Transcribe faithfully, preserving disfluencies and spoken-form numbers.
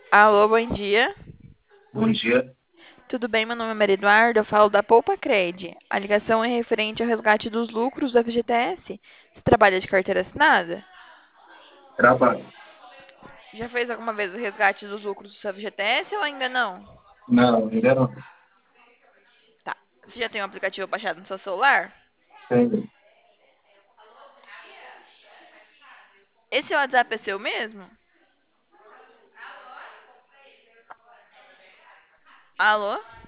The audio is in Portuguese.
Alô, bom dia. Bom dia. Tudo bem? Meu nome é Maria Eduarda, eu falo da Poupa Cred. A ligação é referente ao resgate dos lucros do F G T S. Você trabalha de carteira assinada? Trabalho. Já fez alguma vez o resgate dos lucros do seu F G T S ou ainda não? Não, ainda não. Tá. Você já tem um aplicativo baixado no seu celular? Tenho. Esse WhatsApp é seu mesmo? Alô?